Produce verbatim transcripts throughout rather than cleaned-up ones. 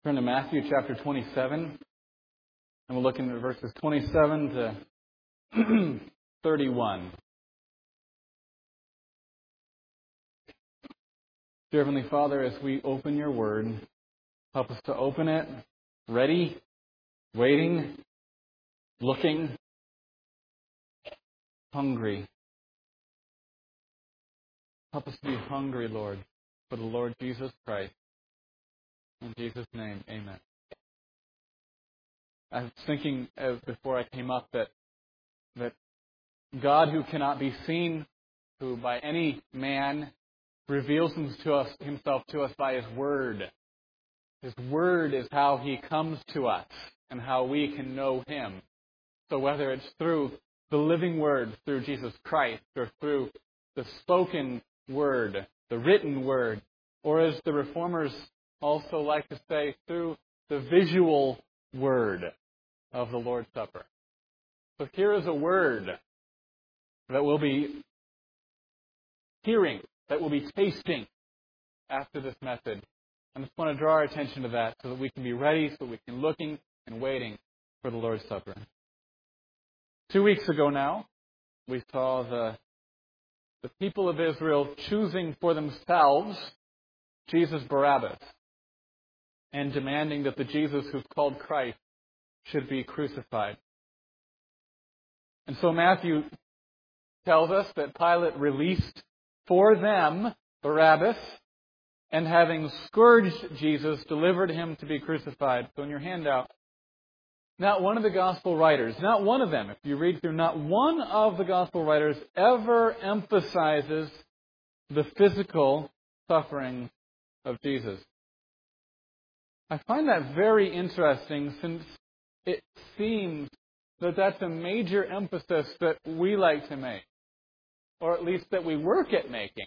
Turn to Matthew chapter twenty-seven, and we're looking at verses twenty-seven to thirty-one. Dear Heavenly Father, as we open your word, help us to open it ready, waiting, looking, hungry. Help us to be hungry, Lord, for the Lord Jesus Christ. In Jesus' name, amen. I was thinking uh, before I came up that that God, who cannot be seen, who by any man reveals himself to us, himself to us by His Word. His Word is how He comes to us and how we can know Him. So whether it's through the living Word, through Jesus Christ, or through the spoken Word, the written Word, or as the Reformers also like to say, through the visual Word of the Lord's Supper. So here is a word that we'll be hearing, that we'll be tasting after this message. I just want to draw our attention to that so that we can be ready, so we can be looking and waiting for the Lord's Supper. Two weeks ago now, we saw the, the people of Israel choosing for themselves Jesus Barabbas and demanding that the Jesus who's called Christ should be crucified. And so Matthew tells us that Pilate released for them Barabbas, and having scourged Jesus, delivered him to be crucified. So in your handout, not one of the gospel writers, not one of them, if you read through, not one of the gospel writers ever emphasizes the physical suffering of Jesus. I find that very interesting, since it seems that that's a major emphasis that we like to make, or at least that we work at making.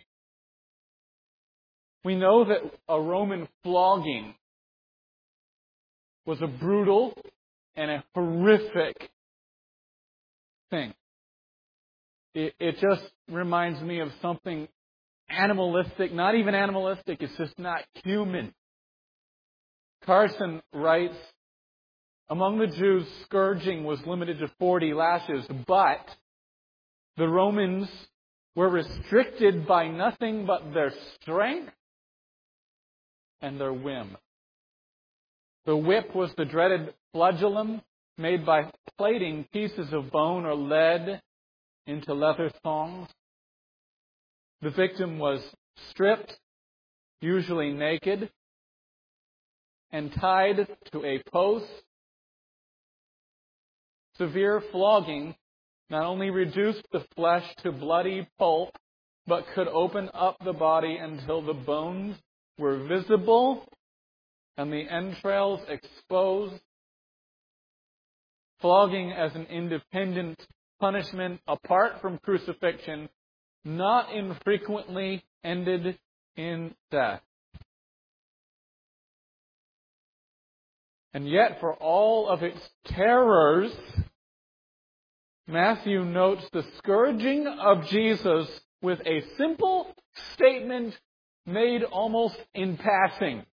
We know that a Roman flogging was a brutal and a horrific thing. It, it just reminds me of something animalistic, not even animalistic, it's just not human. Carson writes, among the Jews, scourging was limited to forty lashes, but the Romans were restricted by nothing but their strength and their whim. The whip was the dreaded flagellum made by plating pieces of bone or lead into leather thongs. The victim was stripped, usually naked, and tied to a post. Severe flogging not only reduced the flesh to bloody pulp, but could open up the body until the bones were visible and the entrails exposed. Flogging as an independent punishment apart from crucifixion not infrequently ended in death. And yet, for all of its terrors, Matthew notes the scourging of Jesus with a simple statement made almost in passing.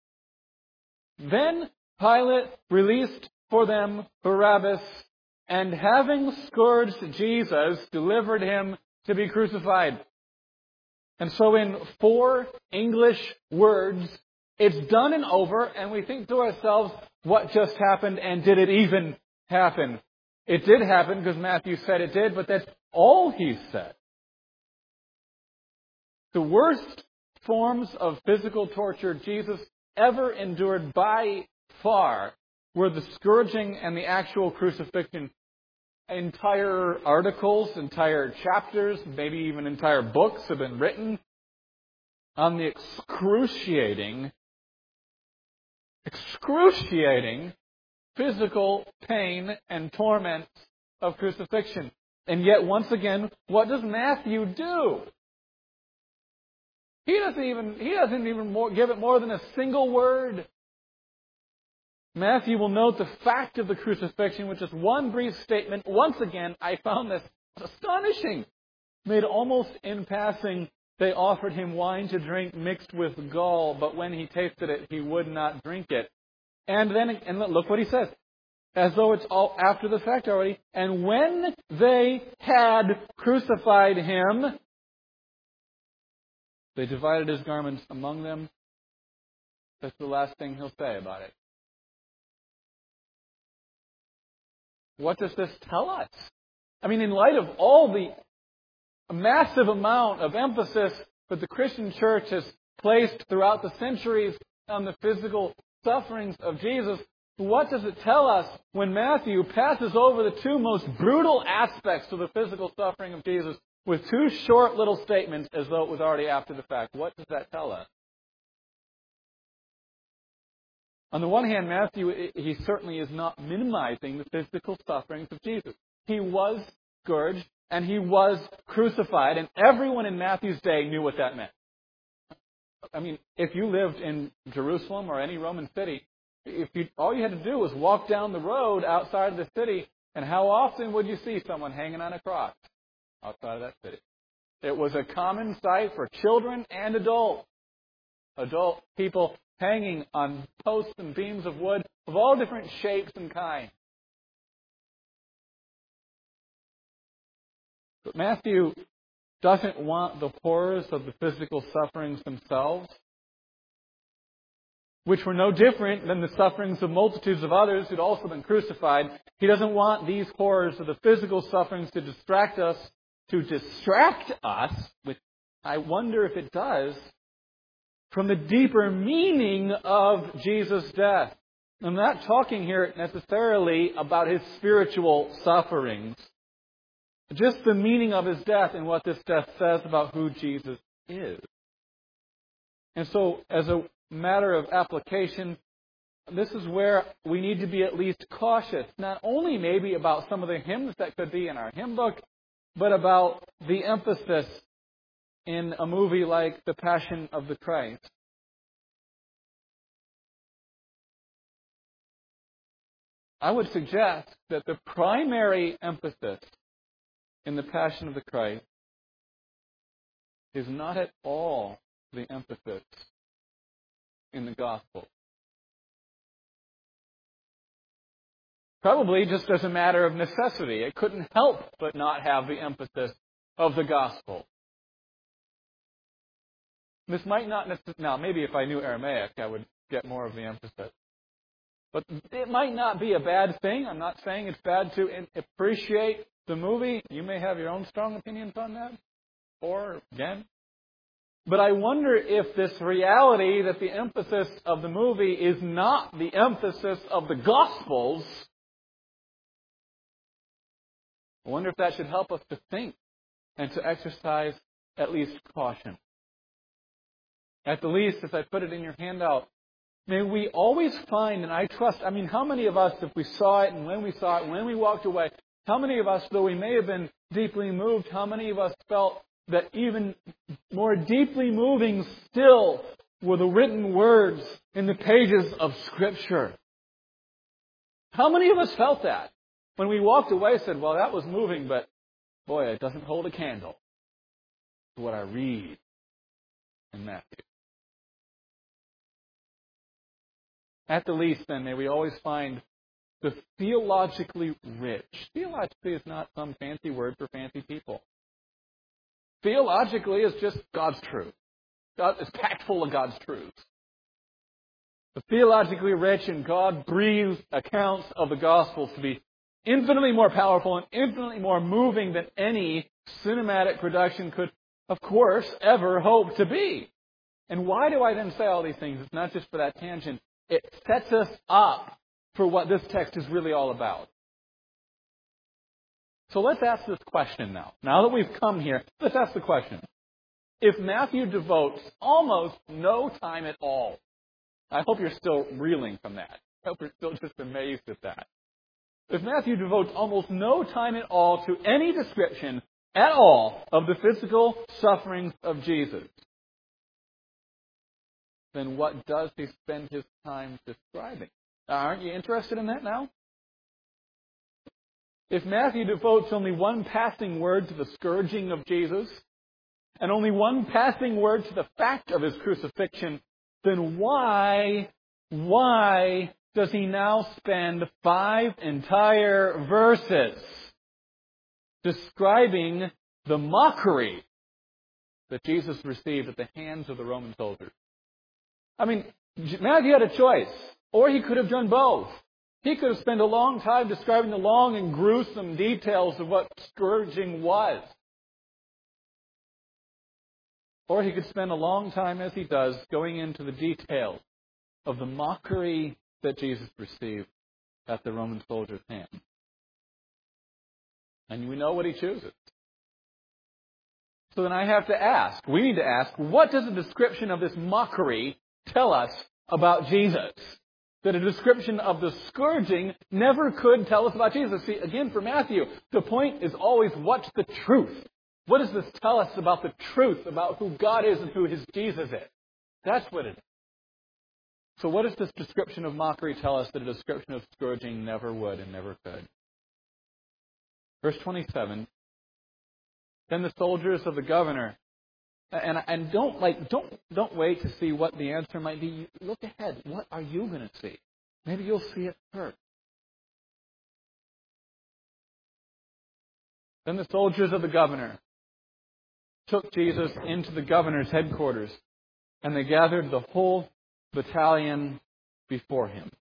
Then Pilate released for them Barabbas, and having scourged Jesus, delivered him to be crucified. And so in four English words, it's done and over, and we think to ourselves, what just happened, and did it even happen? It did happen because Matthew said it did, but that's all he said. The worst forms of physical torture Jesus ever endured by far were the scourging and the actual crucifixion. Entire articles, entire chapters, maybe even entire books have been written on the excruciating excruciating physical pain and torment of crucifixion. And yet, once again, what does Matthew do? He doesn't even, he doesn't even more, give it more than a single word. Matthew will note the fact of the crucifixion with just one brief statement. Once again, I found this astonishing. Made almost in passing, they offered him wine to drink mixed with gall, but when he tasted it, he would not drink it. And then, and look what he says. As though it's all after the fact already. And when they had crucified him, they divided his garments among them. That's the last thing he'll say about it. What does this tell us? I mean, in light of all the massive amount of emphasis that the Christian church has placed throughout the centuries on the physical sufferings of Jesus, what does it tell us when Matthew passes over the two most brutal aspects of the physical suffering of Jesus with two short little statements as though it was already after the fact? What does that tell us? On the one hand, Matthew, he certainly is not minimizing the physical sufferings of Jesus. He was scourged and he was crucified, and everyone in Matthew's day knew what that meant. I mean, if you lived in Jerusalem or any Roman city, if you, all you had to do was walk down the road outside of the city, and how often would you see someone hanging on a cross outside of that city? It was a common sight for children and adults. Adult people hanging on posts and beams of wood of all different shapes and kinds. But Matthew doesn't want the horrors of the physical sufferings themselves, which were no different than the sufferings of multitudes of others who'd also been crucified. He doesn't want these horrors of the physical sufferings to distract us, to distract us, which I wonder if it does, from the deeper meaning of Jesus' death. I'm not talking here necessarily about his spiritual sufferings, just the meaning of his death and what this death says about who Jesus is. And so, as a matter of application, this is where we need to be at least cautious, not only maybe about some of the hymns that could be in our hymn book, but about the emphasis in a movie like The Passion of the Christ. I would suggest that the primary emphasis in The Passion of the Christ is not at all the emphasis in the Gospel. Probably just as a matter of necessity. It couldn't help but not have the emphasis of the Gospel. This might not necessarily... Now, maybe if I knew Aramaic, I would get more of the emphasis. But it might not be a bad thing. I'm not saying it's bad to appreciate the movie. You may have your own strong opinions on that. Or, again. But I wonder if this reality that the emphasis of the movie is not the emphasis of the Gospels, I wonder if that should help us to think and to exercise at least caution. At the least, as I put it in your handout, may we always find, and I trust, I mean, how many of us, if we saw it and when we saw it, when we walked away, how many of us, though we may have been deeply moved, how many of us felt that even more deeply moving still were the written words in the pages of Scripture? How many of us felt that? When we walked away, said, well, that was moving, but boy, it doesn't hold a candle to what I read in Matthew. At the least, then, may we always find the theologically rich. Theologically is not some fancy word for fancy people. Theologically is just God's truth. God is packed full of God's truths. The theologically rich and God-breathed accounts of the Gospels to be infinitely more powerful and infinitely more moving than any cinematic production could, of course, ever hope to be. And why do I then say all these things? It's not just for that tangent. It sets us up for what this text is really all about. So let's ask this question now. Now that we've come here, let's ask the question. If Matthew devotes almost no time at all, I hope you're still reeling from that. I hope you're still just amazed at that. If Matthew devotes almost no time at all to any description at all of the physical sufferings of Jesus, then what does he spend his time describing? Aren't you interested in that now? If Matthew devotes only one passing word to the scourging of Jesus, and only one passing word to the fact of his crucifixion, then why, why does he now spend five entire verses describing the mockery that Jesus received at the hands of the Roman soldiers. I mean, Matthew had a choice, or he could have done both. He could have spent a long time describing the long and gruesome details of what scourging was. Or he could spend a long time, as he does, going into the details of the mockery that Jesus received at the Roman soldiers' hands. And we know what he chooses. So then I have to ask, we need to ask, what does the description of this mockery tell us about Jesus? That a description of the scourging never could tell us about Jesus. See, again, for Matthew, the point is always, what's the truth? What does this tell us about the truth, about who God is and who His Jesus is? That's what it is. So what does this description of mockery tell us that a description of scourging never would and never could? Verse twenty-seven, then the soldiers of the governor, and and don't like don't don't wait to see what the answer might be. Look ahead. What are you going to see? Maybe you'll see it first. Then the soldiers of the governor took Jesus into the governor's headquarters, and they gathered the whole battalion before him.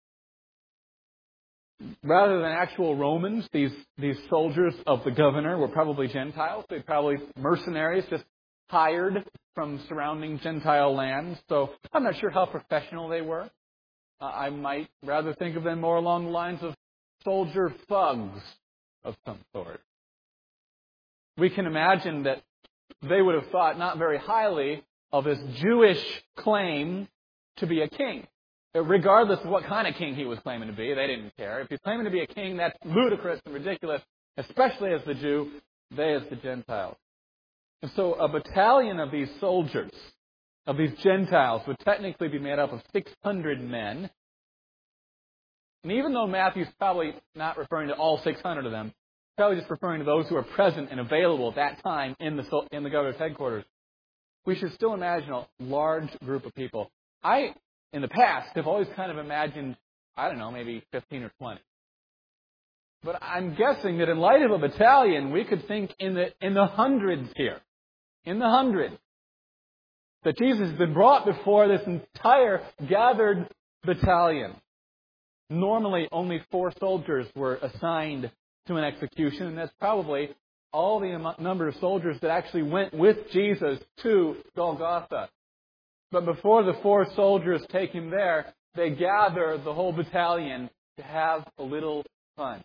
Rather than actual Romans, these, these soldiers of the governor were probably Gentiles. They were probably mercenaries, just hired from surrounding Gentile lands. So I'm not sure how professional they were. Uh, I might rather think of them more along the lines of soldier thugs of some sort. We can imagine that they would have thought not very highly of this Jewish claim to be a king. Regardless of what kind of king he was claiming to be, they didn't care. If he's claiming to be a king, that's ludicrous and ridiculous, especially as the Jew, they as the Gentiles. And so a battalion of these soldiers, of these Gentiles, would technically be made up of six hundred men. And even though Matthew's probably not referring to all six hundred of them, probably just referring to those who are present and available at that time in the in the governor's headquarters, we should still imagine a large group of people. I, in the past, have always kind of imagined, I don't know, maybe fifteen or twenty. But I'm guessing that in light of a battalion, we could think in the in the hundreds here. In the hundreds. That Jesus has been brought before this entire gathered battalion. Normally, only four soldiers were assigned to an execution, and that's probably all the number of soldiers that actually went with Jesus to Golgotha. But before the four soldiers take him there, they gather the whole battalion to have a little fun.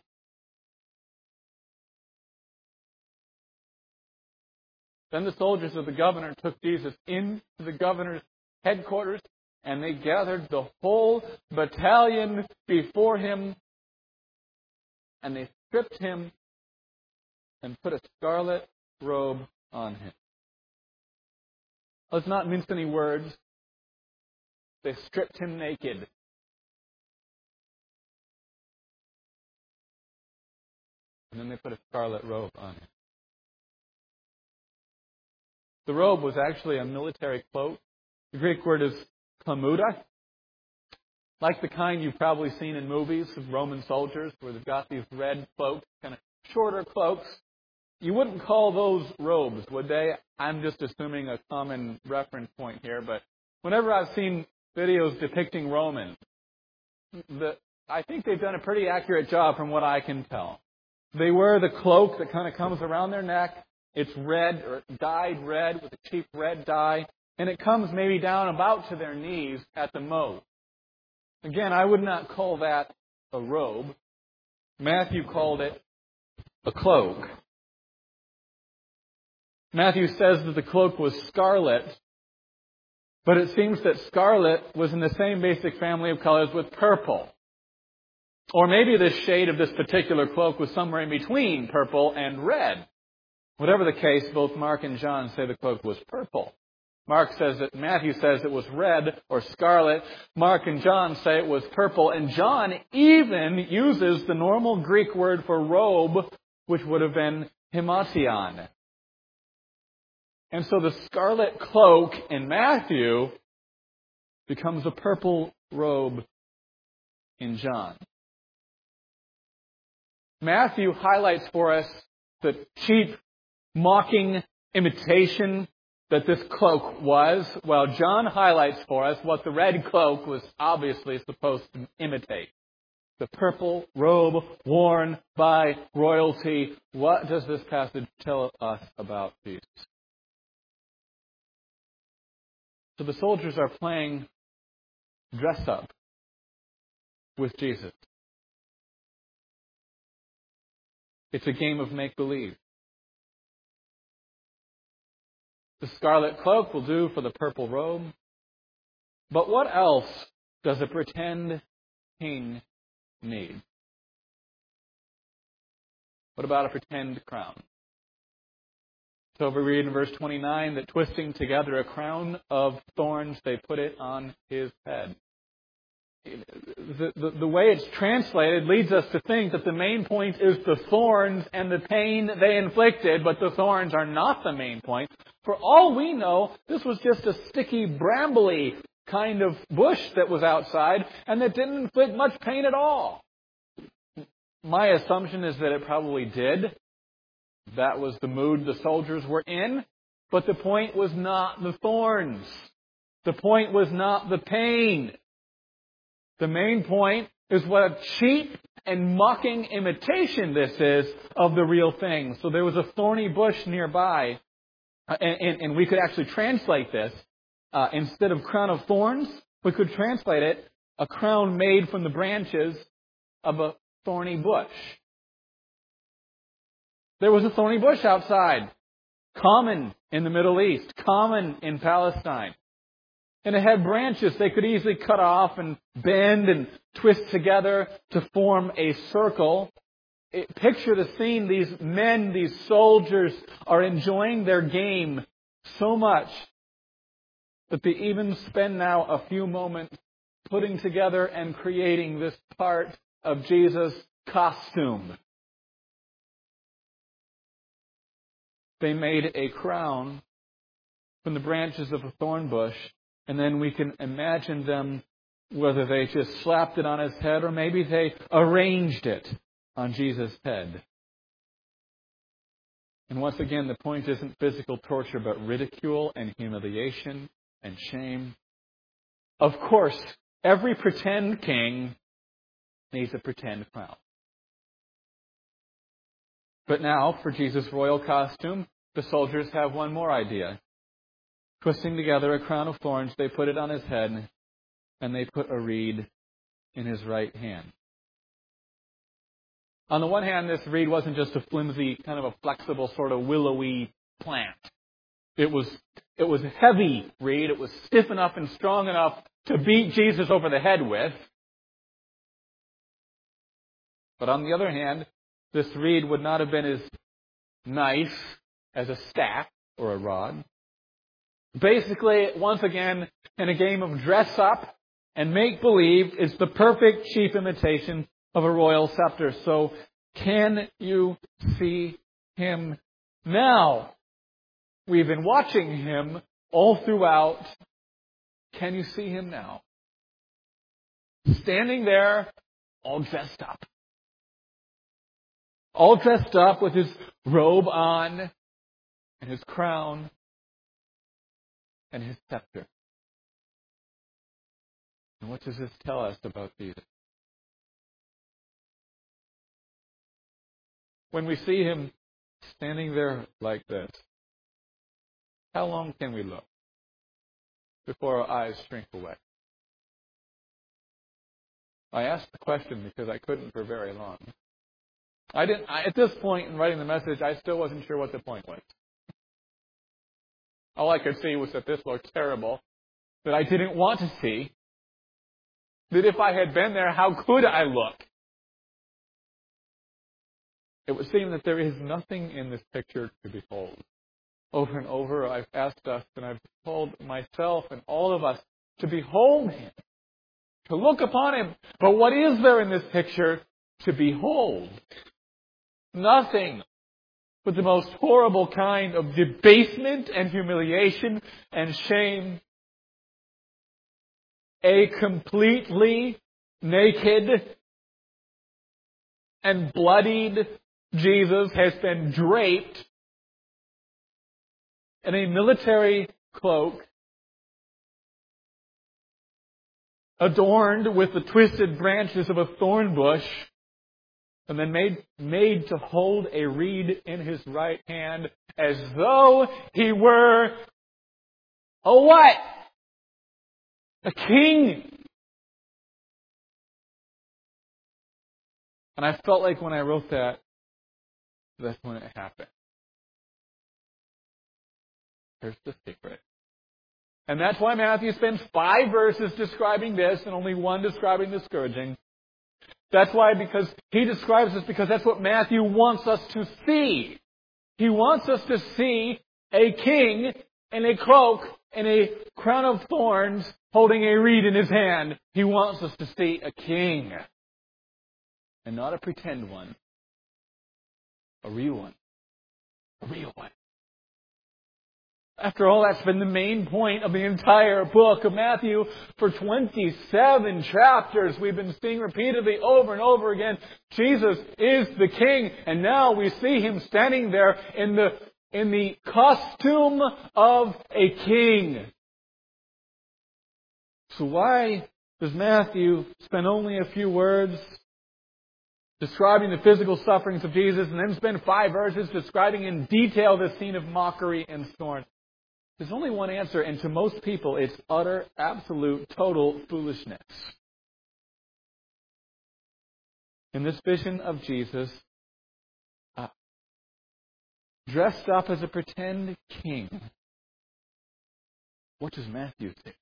Then the soldiers of the governor took Jesus into the governor's headquarters, and they gathered the whole battalion before him, and they stripped him and put a scarlet robe on him. Let's not mince any words. They stripped him naked. And then they put a scarlet robe on him. The robe was actually a military cloak. The Greek word is kamuda. Like the kind you've probably seen in movies of Roman soldiers where they've got these red cloaks, kind of shorter cloaks. You wouldn't call those robes, would they? I'm just assuming a common reference point here, but whenever I've seen videos depicting Romans, the, I think they've done a pretty accurate job from what I can tell. They wear the cloak that kind of comes around their neck. It's red, or dyed red with a cheap red dye, and it comes maybe down about to their knees at the most. Again, I would not call that a robe. Matthew called it a cloak. Matthew says that the cloak was scarlet, but it seems that scarlet was in the same basic family of colors with purple. Or maybe the shade of this particular cloak was somewhere in between purple and red. Whatever the case, both Mark and John say the cloak was purple. Mark says that Matthew says it was red or scarlet. Mark and John say it was purple. And John even uses the normal Greek word for robe, which would have been himation. And so the scarlet cloak in Matthew becomes a purple robe in John. Matthew highlights for us the cheap, mocking imitation that this cloak was, while John highlights for us what the red cloak was obviously supposed to imitate. The purple robe worn by royalty. What does this passage tell us about Jesus? So the soldiers are playing dress up with Jesus. It's a game of make-believe. The scarlet cloak will do for the purple robe. But what else does a pretend king need? What about a pretend crown? So we read in verse twenty-nine that twisting together a crown of thorns, they put it on his head. The, the, the way it's translated leads us to think that the main point is the thorns and the pain they inflicted, but the thorns are not the main point. For all we know, this was just a sticky, brambly kind of bush that was outside, and that didn't inflict much pain at all. My assumption is that it probably did. That was the mood the soldiers were in. But the point was not the thorns. The point was not the pain. The main point is what a cheap and mocking imitation this is of the real thing. So there was a thorny bush nearby, and, and, and we could actually translate this. Uh, instead of crown of thorns, we could translate it a crown made from the branches of a thorny bush. There was a thorny bush outside, common in the Middle East, common in Palestine. And it had branches they could easily cut off and bend and twist together to form a circle. It, picture the scene. These men, these soldiers are enjoying their game so much that they even spend now a few moments putting together and creating this part of Jesus' costume. They made a crown from the branches of a thorn bush. And then we can imagine them, whether they just slapped it on his head or maybe they arranged it on Jesus' head. And once again, the point isn't physical torture, but ridicule and humiliation and shame. Of course, every pretend king needs a pretend crown. But now, for Jesus' royal costume, the soldiers have one more idea. Twisting together a crown of thorns, they put it on his head, and they put a reed in his right hand. On the one hand, this reed wasn't just a flimsy, kind of a flexible, sort of willowy plant. It was, it was a heavy reed. It was stiff enough and strong enough to beat Jesus over the head with. But on the other hand, this reed would not have been as nice as a staff or a rod. Basically, once again, in a game of dress up and make believe, it's the perfect cheap imitation of a royal scepter. So, can you see him now? We've been watching him all throughout. Can you see him now? Standing there, all dressed up. All dressed up with his robe on and his crown and his scepter. And what does this tell us about Jesus? When we see him standing there like this, how long can we look before our eyes shrink away? I asked the question because I couldn't for very long. I didn't. I, at this point in writing the message, I still wasn't sure what the point was. All I could see was that this looked terrible, that I didn't want to see, that if I had been there, how could I look? It would seem that there is nothing in this picture to behold. Over and over, I've asked us, and I've told myself and all of us to behold him, to look upon him. But what is there in this picture to behold? Nothing. But the most horrible kind of debasement and humiliation and shame. A completely naked and bloodied Jesus has been draped in a military cloak, adorned with the twisted branches of a thorn bush, and then made, made to hold a reed in his right hand as though he were a what? A king. And I felt like when I wrote that, that's when it happened. Here's the secret. And that's why Matthew spends five verses describing this and only one describing the scourging. That's why, because he describes this, because that's what Matthew wants us to see. He wants us to see a king in a cloak and a crown of thorns holding a reed in his hand. He wants us to see a king. And not a pretend one. A real one. A real one. After all, that's been the main point of the entire book of Matthew. For twenty-seven chapters, we've been seeing repeatedly over and over again, Jesus is the King. And now we see Him standing there in the, in the costume of a king. So why does Matthew spend only a few words describing the physical sufferings of Jesus and then spend five verses describing in detail the scene of mockery and scorn? There's only one answer, and to most people, it's utter, absolute, total foolishness. In this vision of Jesus, uh, dressed up as a pretend king, what does Matthew think?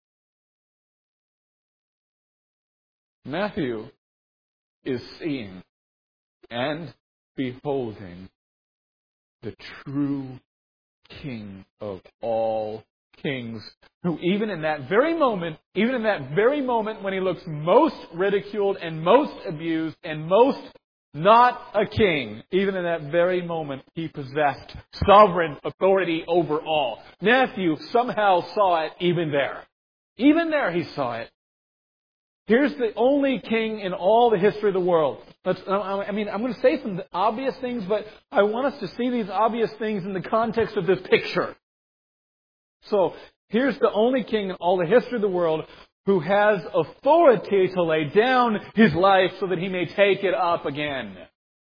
Matthew is seeing and beholding the true King of all kings, who even in that very moment, even in that very moment when he looks most ridiculed and most abused and most not a king, even in that very moment he possessed sovereign authority over all. Matthew somehow saw it even there. Even there he saw it. Here's the only king in all the history of the world. Let's, I mean, I'm going to say some obvious things, but I want us to see these obvious things in the context of this picture. So, here's the only king in all the history of the world who has authority to lay down his life so that he may take it up again.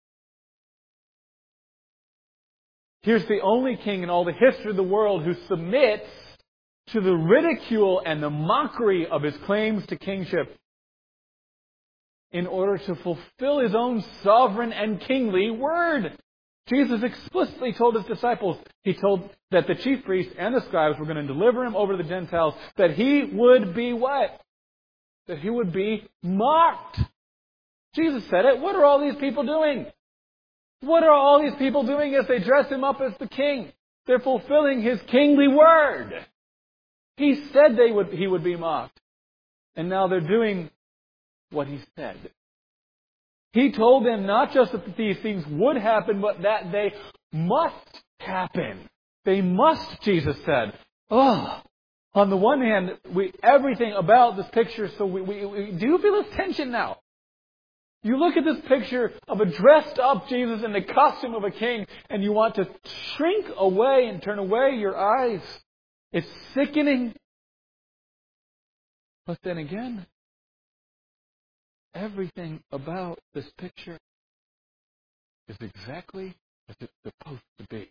Here's the only king in all the history of the world who submits to the ridicule and the mockery of his claims to kingship in order to fulfill His own sovereign and kingly word. Jesus explicitly told His disciples, He told that the chief priests and the scribes were going to deliver Him over to the Gentiles, that He would be what? That He would be mocked. Jesus said it. What are all these people doing? What are all these people doing as they dress Him up as the king? They're fulfilling His kingly word. He said they would, He would be mocked. And now they're doing what He said. He told them not just that these things would happen, but that they must happen. They must, Jesus said. Oh, on the one hand, we everything about this picture, so we, we, we do you feel this tension now? You look at this picture of a dressed up Jesus in the costume of a king, and you want to shrink away and turn away your eyes. It's sickening. But then again, everything about this picture is exactly as it's supposed to be.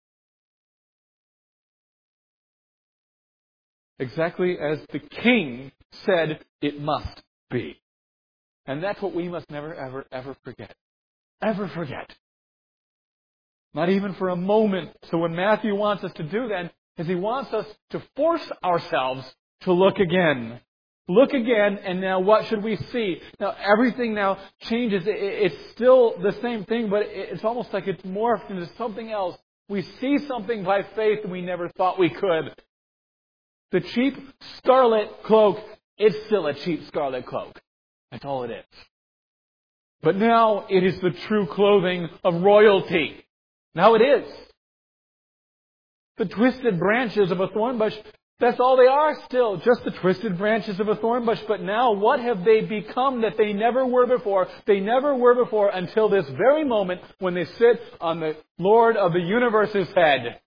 Exactly as the king said it must be. And that's what we must never, ever, ever forget. Ever forget. Not even for a moment. So what Matthew wants us to do then is he wants us to force ourselves to look again. Look again, and now what should we see? Now everything now changes. It's still the same thing, but it's almost like it's morphed into something else. We see something by faith that we never thought we could. The cheap scarlet cloak is still a cheap scarlet cloak. That's all it is. But now it is the true clothing of royalty. Now it is. The twisted branches of a thorn bush That's all they are still, just the twisted branches of a thorn bush. But now what have they become that they never were before? They never were before until this very moment when they sit on the Lord of the universe's head.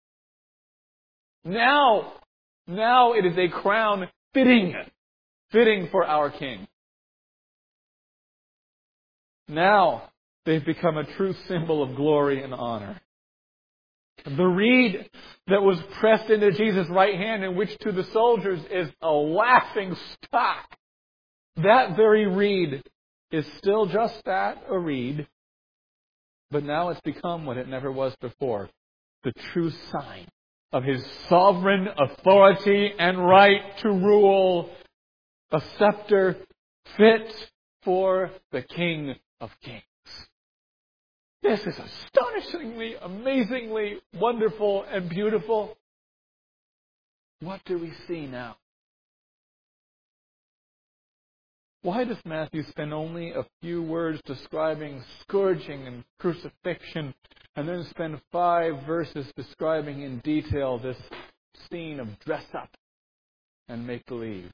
Now, now it is a crown fitting, fitting for our King. Now they've become a true symbol of glory and honor. The reed that was pressed into Jesus' right hand, and which to the soldiers is a laughing stock, that very reed is still just that, a reed, but now it's become what it never was before, the true sign of His sovereign authority and right to rule, a scepter fit for the King of Kings. This is astonishingly, amazingly wonderful and beautiful. What do we see now? Why does Matthew spend only a few words describing scourging and crucifixion, and then spend five verses describing in detail this scene of dress up and make believe?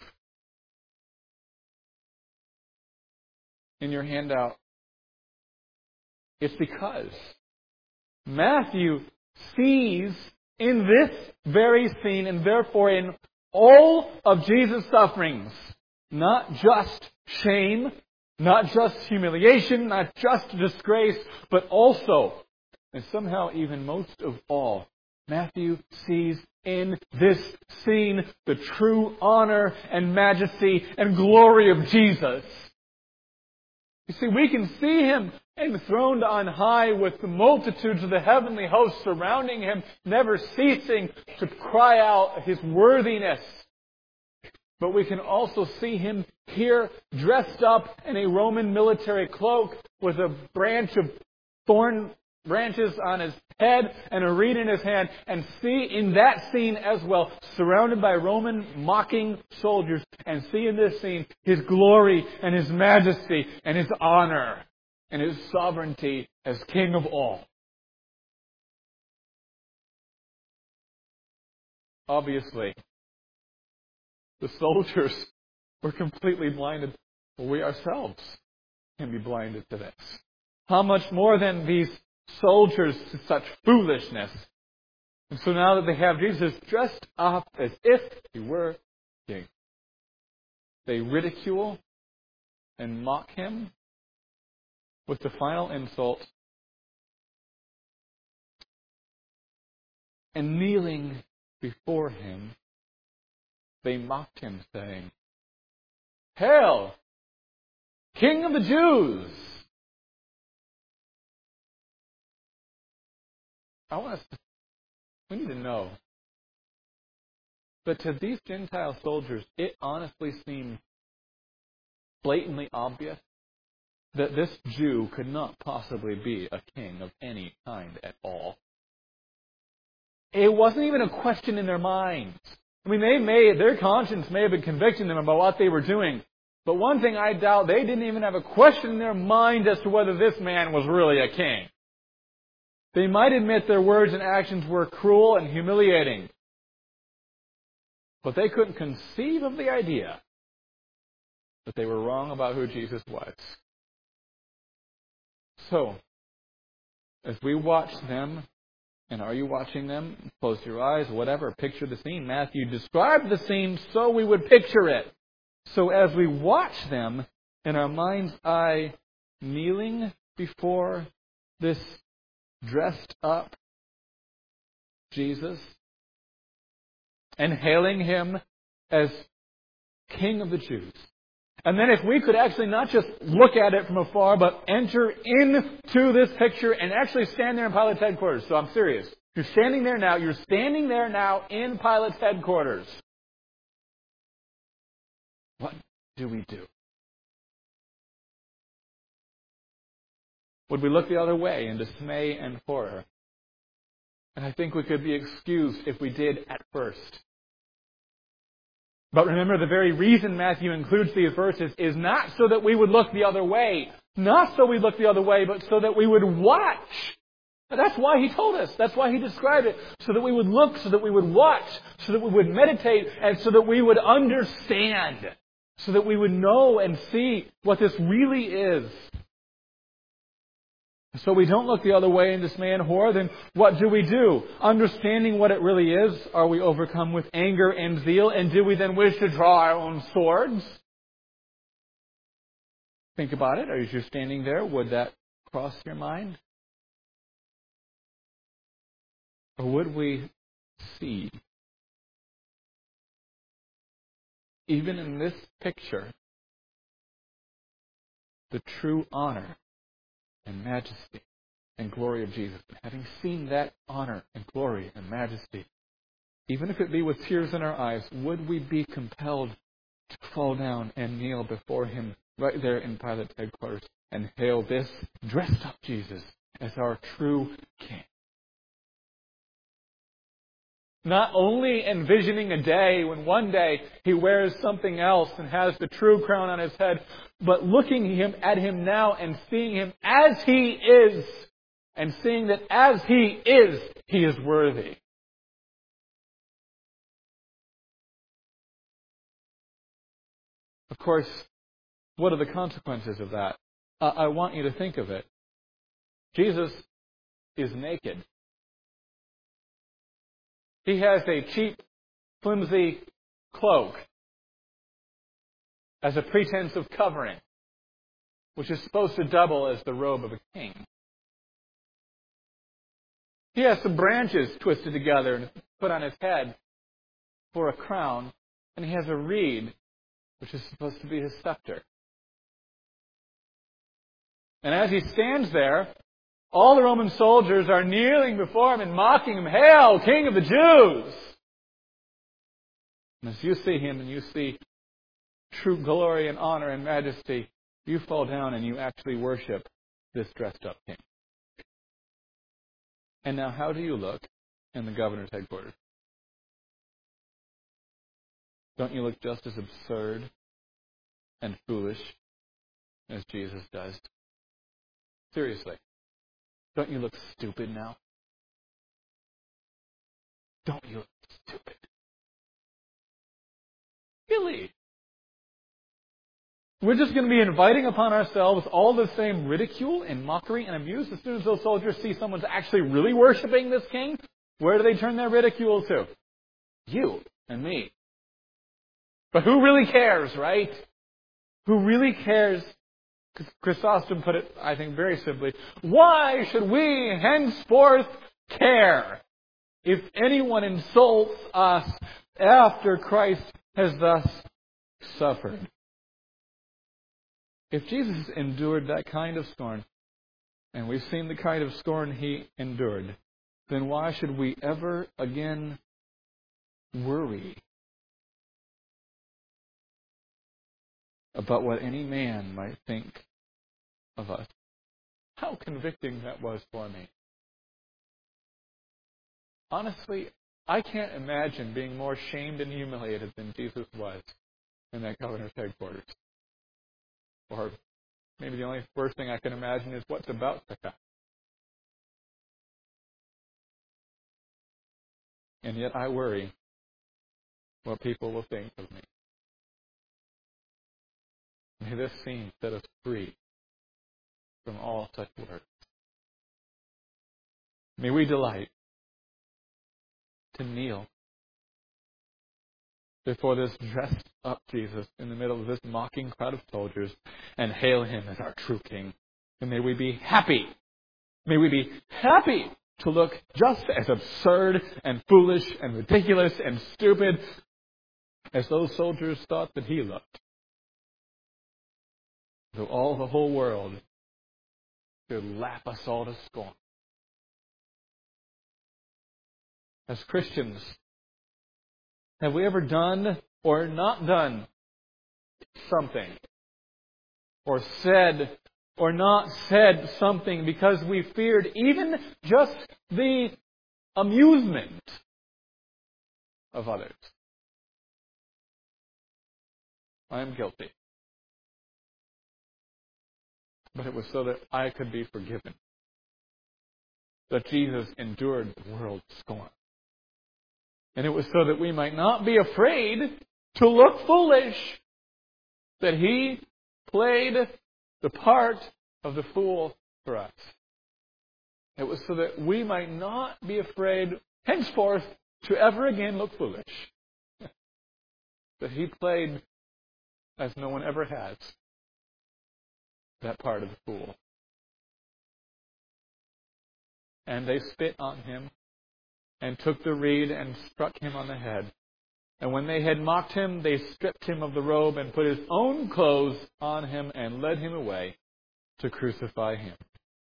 In your handout, it's because Matthew sees in this very scene, and therefore in all of Jesus' sufferings, not just shame, not just humiliation, not just disgrace, but also, and somehow even most of all, Matthew sees in this scene the true honor and majesty and glory of Jesus. You see, we can see Him enthroned on high with the multitudes of the heavenly hosts surrounding Him, never ceasing to cry out His worthiness. But we can also see Him here dressed up in a Roman military cloak with a branch of thorn branches on His head and a reed in His hand, and see in that scene as well, surrounded by Roman mocking soldiers, and see in this scene His glory and His majesty and His honor and His sovereignty as King of all. Obviously, the soldiers were completely blinded. We ourselves can be blinded to this. How much more than these soldiers to such foolishness? And so now that they have Jesus dressed up as if He were King, they ridicule and mock Him with the final insult. And kneeling before Him, they mocked Him, saying, "Hail, King of the Jews!" I want us to, we need to know that to these Gentile soldiers, it honestly seemed blatantly obvious that this Jew could not possibly be a king of any kind at all. It wasn't even a question in their minds. I mean, they may, their conscience may have been convicting them about what they were doing. But one thing I doubt, they didn't even have a question in their mind as to whether this man was really a king. They might admit their words and actions were cruel and humiliating, but they couldn't conceive of the idea that they were wrong about who Jesus was. So, as we watch them, and are you watching them? Close your eyes, whatever, picture the scene. Matthew described the scene so we would picture it. So as we watch them, in our mind's eye, kneeling before this dressed up Jesus and hailing Him as King of the Jews. And then if we could actually not just look at it from afar, but enter into this picture and actually stand there in Pilate's headquarters. So I'm serious. You're standing there now. You're standing there now in Pilate's headquarters. What do we do? Would we look the other way in dismay and horror? And I think we could be excused if we did at first. But remember, the very reason Matthew includes these verses is not so that we would look the other way. Not so we look the other way, but so that we would watch And that's why He told us. That's why He described it. So that we would look, so that we would watch, so that we would meditate, and so that we would understand. So that we would know and see what this really is. So we don't look the other way in dismay and horror, then what do we do? Understanding what it really is, are we overcome with anger and zeal? And do we then wish to draw our own swords? Think about it. As you're standing there, would that cross your mind? Or would we see, even in this picture, the true honor and majesty and glory of Jesus? And having seen that honor and glory and majesty, even if it be with tears in our eyes, would we be compelled to fall down and kneel before Him right there in Pilate's headquarters and hail this dressed up Jesus as our true King? Not only envisioning a day when one day He wears something else and has the true crown on His head, but looking him at Him now and seeing Him as He is, and seeing that as He is, He is worthy. Of course, what are the consequences of that? Uh, I want you to think of it. Jesus is naked. He has a cheap, flimsy cloak as a pretense of covering, which is supposed to double as the robe of a king. He has some branches twisted together and put on his head for a crown, and he has a reed, which is supposed to be his scepter. And as he stands there, all the Roman soldiers are kneeling before him and mocking him, "Hail, King of the Jews!" And as you see him and you see true glory and honor and majesty, you fall down and you actually worship this dressed up king. And now how do you look in the governor's headquarters? Don't you look just as absurd and foolish as Jesus does? Seriously. Don't you look stupid now? Don't you look stupid? Really? We're just going to be inviting upon ourselves all the same ridicule and mockery and abuse as soon as those soldiers see someone's actually really worshiping this king. Where do they turn their ridicule to? You and me. But who really cares, right? Who really cares? Chrysostom put it, I think, very simply. Why should we henceforth care if anyone insults us after Christ has thus suffered? If Jesus endured that kind of scorn, and we've seen the kind of scorn He endured, then why should we ever again worry about what any man might think of us? How convicting that was for me. Honestly, I can't imagine being more shamed and humiliated than Jesus was in that governor's headquarters. Or maybe the only worst thing I can imagine is what's about to come. And yet I worry what people will think of me. May this scene set us free from all such words. May we delight to kneel before this dressed up Jesus in the middle of this mocking crowd of soldiers and hail Him as our true King. And may we be happy. May we be happy to look just as absurd and foolish and ridiculous and stupid as those soldiers thought that He looked. Though all the whole world should laugh us all to scorn. As Christians, have we ever done or not done something? Or said or not said something because we feared even just the amusement of others? I am guilty. But it was so that I could be forgiven. that Jesus endured the world's scorn. And it was so that we might not be afraid to look foolish, that He played the part of the fool for us. It was so that we might not be afraid henceforth to ever again look foolish. That He played, as no one ever has, that part of the fool. And they spit on Him and took the reed and struck Him on the head. And when they had mocked Him, they stripped Him of the robe and put His own clothes on Him and led Him away to crucify Him.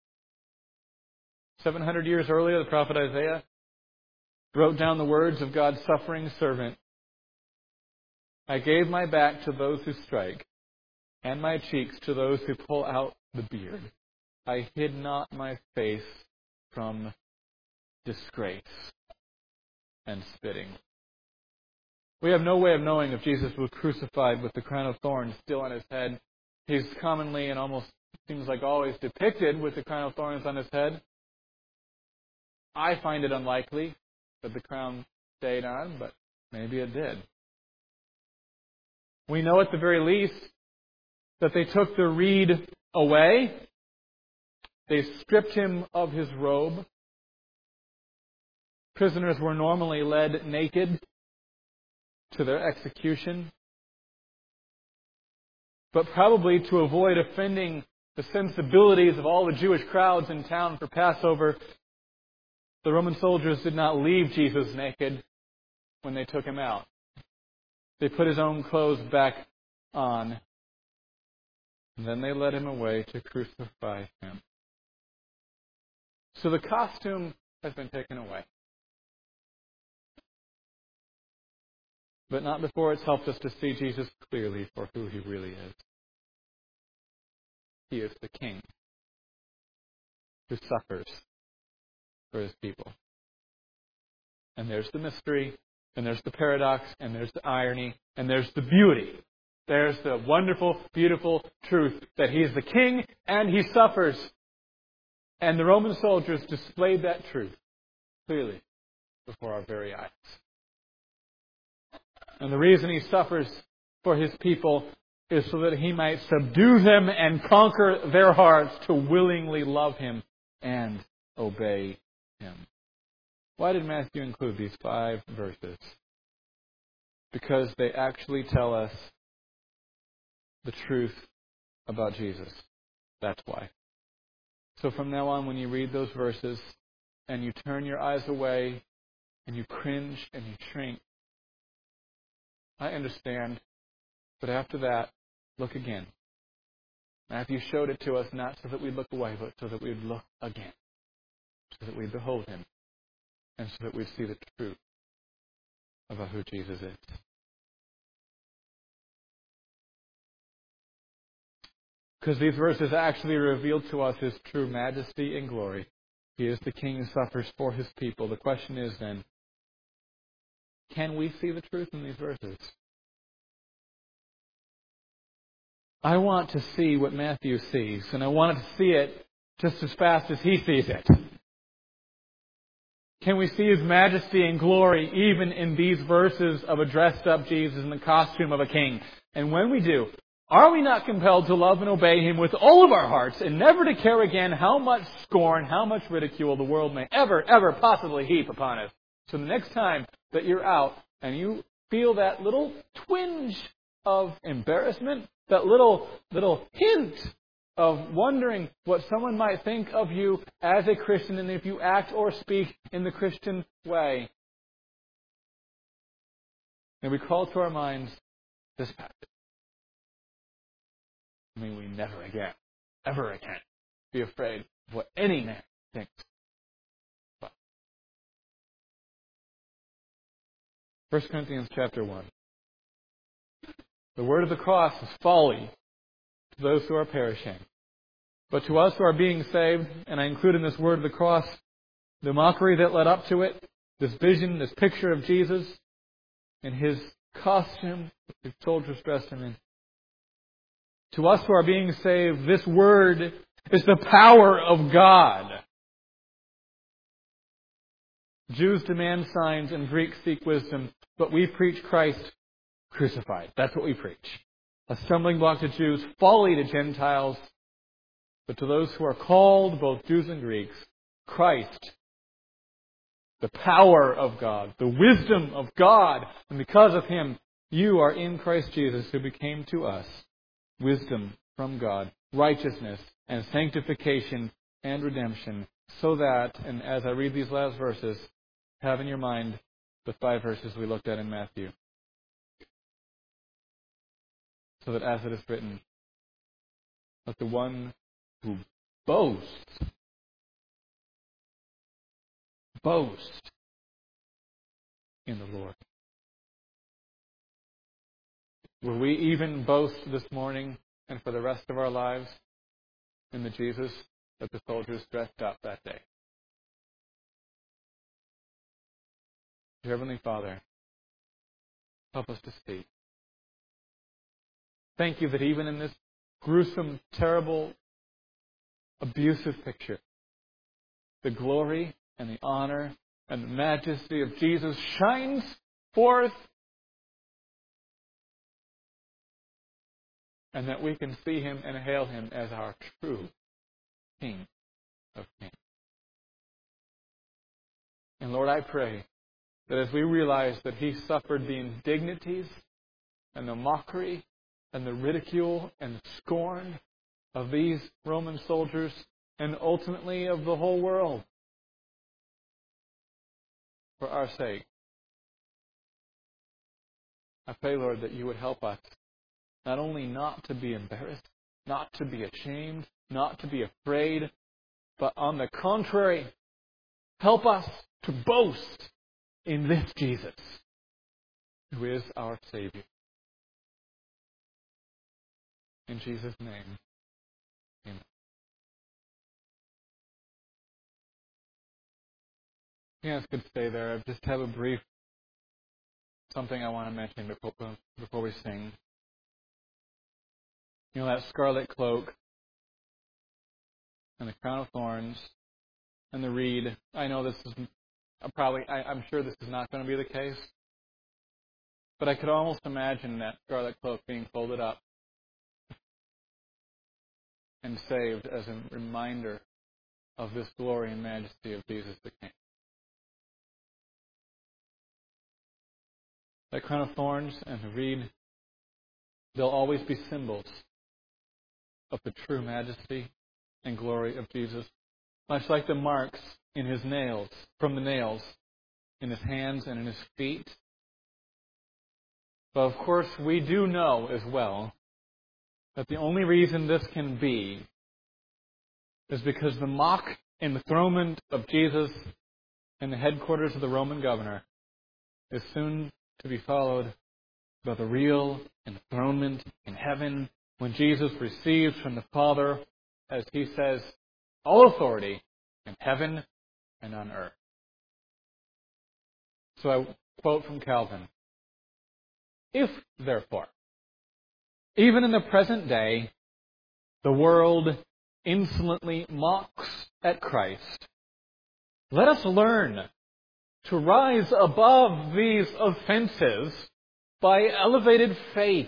Seven hundred years earlier, the prophet Isaiah wrote down the words of God's suffering servant. I gave my back to those who strike, and my cheeks to those who pull out the beard. I hid not my face from disgrace and spitting. We have no way of knowing if Jesus was crucified with the crown of thorns still on His head. He's commonly and almost seems like always depicted with the crown of thorns on His head. I find it unlikely that the crown stayed on, but maybe it did. We know at the very least that they took the reed away. They stripped Him of His robe. Prisoners were normally led naked to their execution. But probably to avoid offending the sensibilities of all the Jewish crowds in town for Passover, the Roman soldiers did not leave Jesus naked when they took Him out. They put His own clothes back on, and then they led Him away to crucify Him. So the costume has been taken away. But not before it's helped us to see Jesus clearly for who He really is. He is the King who suffers for His people. And there's the mystery, and there's the paradox, and there's the irony, and there's the beauty. There's the wonderful, beautiful truth that He is the King and He suffers. And the Roman soldiers displayed that truth clearly before our very eyes. And the reason He suffers for His people is so that He might subdue them and conquer their hearts to willingly love Him and obey Him. Why did Matthew include these five verses? Because they actually tell us the truth about Jesus. That's why. So from now on, when you read those verses and you turn your eyes away and you cringe and you shrink, I understand. But after that, look again. Matthew showed it to us not so that we look away, but so that we would look again. So that we behold Him. And so that we see the truth about who Jesus is. Because these verses actually reveal to us His true majesty and glory. He is the King who suffers for His people. The question is then, can we see the truth in these verses? I want to see what Matthew sees, and I want to see it just as fast as he sees it. Can we see His majesty and glory even in these verses of a dressed up Jesus in the costume of a king? And when we do, are we not compelled to love and obey Him with all of our hearts and never to care again how much scorn, how much ridicule the world may ever, ever possibly heap upon us? So the next time that you're out and you feel that little twinge of embarrassment, that little, little hint of wondering what someone might think of you as a Christian and if you act or speak in the Christian way, may we call to our minds this passage. May we never again, ever again, be afraid of what any man thinks. But First Corinthians chapter one. The word of the cross is folly to those who are perishing. But to us who are being saved, and I include in this word of the cross the mockery that led up to it, this vision, this picture of Jesus in His costume, the soldiers dressed Him in. To us who are being saved, this word is the power of God Jews demand signs and Greeks seek wisdom, but we preach Christ crucified. That's what we preach. A stumbling block to Jews, folly to Gentiles, but to those who are called, both Jews and Greeks, Christ, the power of God, the wisdom of God, and because of Him, you are in Christ Jesus, who became to us wisdom from God, righteousness and sanctification and redemption, so that, and as I read these last verses, have in your mind the five verses we looked at in Matthew. So that as it is written, let the one who boasts, boast in the Lord. Will we even boast this morning and for the rest of our lives in the Jesus that the soldiers dressed up that day? Dear Heavenly Father, help us to see. Thank you that even in this gruesome, terrible, abusive picture, the glory and the honor and the majesty of Jesus shines forth, and that we can see Him and hail Him as our true King of Kings. And Lord, I pray that as we realize that He suffered the indignities and the mockery and the ridicule and the scorn of these Roman soldiers and ultimately of the whole world for our sake, I pray, Lord, that you would help us not only not to be embarrassed, not to be ashamed, not to be afraid, but on the contrary, help us to boast in this Jesus, who is our Savior. In Jesus' name, amen. You guys could stay there. I just have a brief something I want to mention before, before we sing. You know, that scarlet cloak and the crown of thorns and the reed. I know this is probably, I, I'm sure this is not going to be the case. But I could almost imagine that scarlet cloak being folded up and saved as a reminder of this glory and majesty of Jesus the King. That crown of thorns and the reed, they'll always be symbols of the true majesty and glory of Jesus. Much like the marks in His nails, from the nails, in His hands and in His feet. But of course, we do know as well that the only reason this can be is because the mock enthronement of Jesus in the headquarters of the Roman governor is soon to be followed by the real enthronement in heaven when Jesus receives from the Father, as He says, all authority in heaven and on earth. So I quote from Calvin, "If, therefore, even in the present day, the world insolently mocks at Christ, let us learn to rise above these offenses by elevated faith.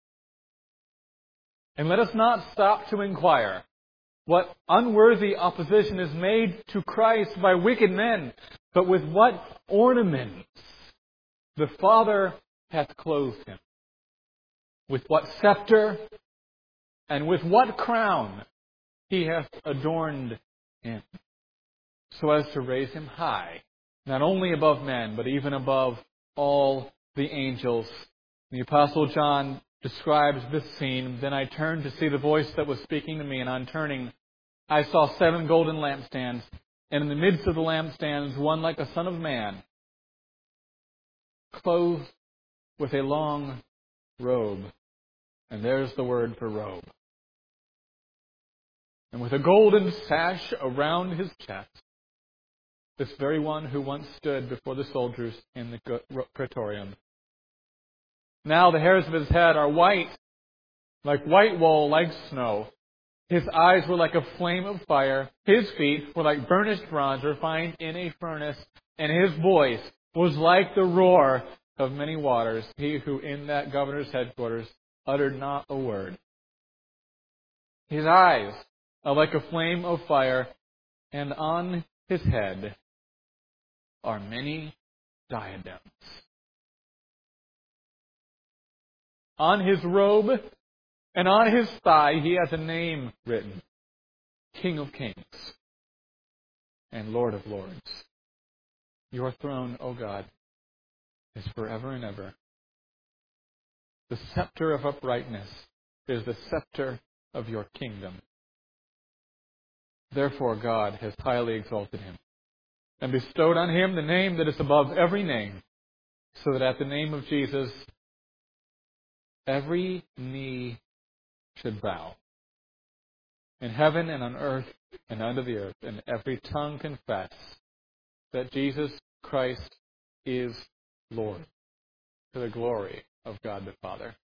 And let us not stop to inquire what unworthy opposition is made to Christ by wicked men, but with what ornaments the Father hath clothed Him, with what scepter and with what crown He hath adorned Him, so as to raise Him high, not only above men, but even above all the angels." The Apostle John describes this scene. "Then I turned to see the voice that was speaking to me, and on turning, I saw seven golden lampstands, and in the midst of the lampstands, one like a son of man, clothed with a long robe." And there's the word for robe. "And with a golden sash around his chest." This very one who once stood before the soldiers in the praetorium. "Now the hairs of his head are white, like white wool, like snow. His eyes were like a flame of fire. His feet were like burnished bronze refined in a furnace. and his voice was like the roar of many waters. He who in that governor's headquarters uttered not a word. His eyes are like a flame of fire, and on his head are many diadems. On his robe and on his thigh he has a name written, King of Kings and Lord of Lords. Your throne, O God, is forever and ever. The scepter of uprightness is the scepter of your kingdom. Therefore God has highly exalted him and bestowed on him the name that is above every name, so that at the name of Jesus every knee should bow, in heaven and on earth and under the earth, and every tongue confess that Jesus Christ is Lord, to the glory of God the Father.